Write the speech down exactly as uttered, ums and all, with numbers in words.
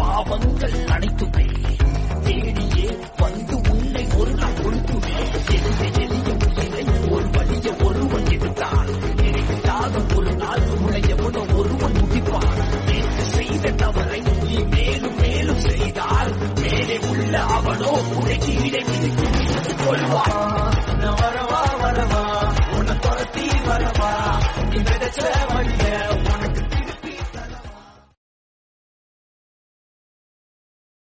பாவங்கள் அனைத்துமே தேடியே வந்து உன்னை ஒரு நாள் கொடுத்துமே. எளிய எளிய உயிரை ஒரு வழிய ஒருவன் எடுத்தான். நினைவில்லாத ஒரு நாள் உனையவனோ ஒருவன் முடிப்பான். நேற்று செய்த தவறை நீ மேலும் மேலும் செய்தால் மேலே உள்ள அவனோ உனக்கு இடை விதித்து கொள்வான்.